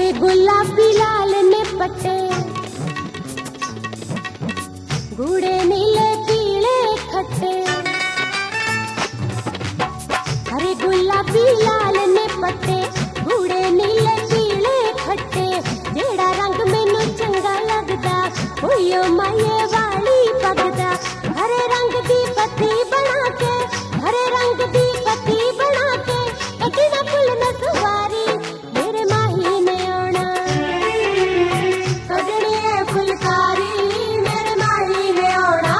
हरे गुलाबी लाल ने पट्टे, गूढ़े नीले पीले खट्टे। हरे गुलाबी लाल ने पट्टे, गूढ़े नीले पीले खट्टे। जेड़ा रंग मैनू चंगा लगदा होइयो माये वाली पगदा। हरे रंग दी पत्ती बना के, हरे रंग दी पत्ती बना के, अगना फुल न सवारी मेरे माही ने आना। कजड़ी है फुलकारी मेरे माही ने आना।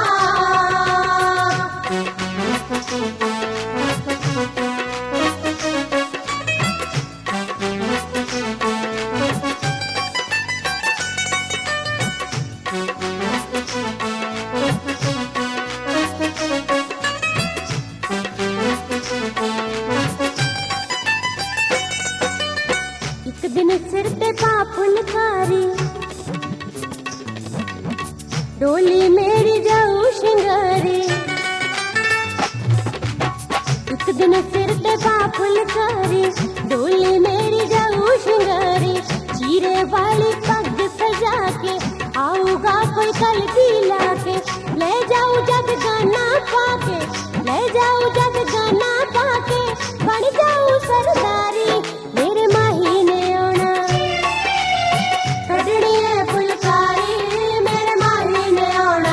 एक दिन सिर ते पा फुलकारी, डोली मेरी जाऊ शिंगारी। एक दिन सिर ते पा फुलकारी, डोली मेरी जाऊ शिंगारी। चीरे वाली पग सजा के आऊगा कोई कल दिला के। ले जाऊ जग गाना पाके, ले जाऊ जग गाना पाके, बन जाऊ सरदारी मेरे माही ने आना। कजड़ी है फुलकारी मेरे माही ने आना।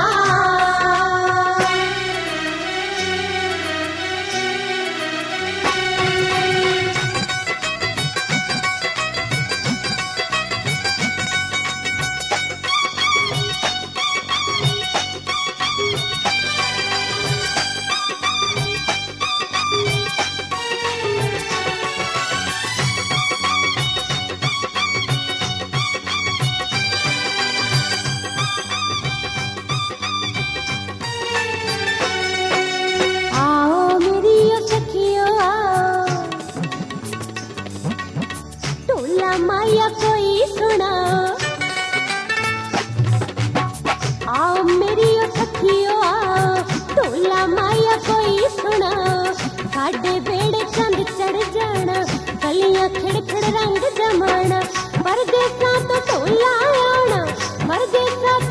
माया कोई सुना, आओ मेरी सखियो आओ, टोला माया कोई सुना। साडे बेड़े चंद चढ़ जाना, गलियां खिड़ खिड़ रंग जमाना। परदेसा तो टोला आना, परदेसा